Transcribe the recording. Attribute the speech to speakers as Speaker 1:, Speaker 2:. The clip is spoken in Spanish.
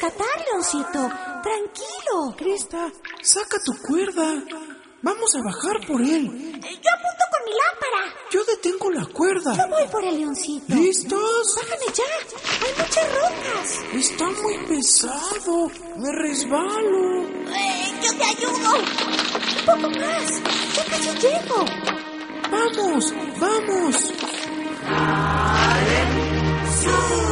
Speaker 1: rescatar, Leoncito. Tranquilo.
Speaker 2: Krista, saca tu cuerda. Vamos a bajar por él.
Speaker 1: Yo apunto con mi lámpara.
Speaker 2: Yo detengo la cuerda.
Speaker 1: Yo voy por el Leoncito.
Speaker 2: ¿Listos?
Speaker 1: Bájame ya. Hay muchas rocas.
Speaker 2: Está muy pesado. Me resbalo.
Speaker 1: Yo te ayudo. Un poco más. Ya casi llego.
Speaker 2: ¡Vamos! ¡Vamos!
Speaker 1: ¡Sube!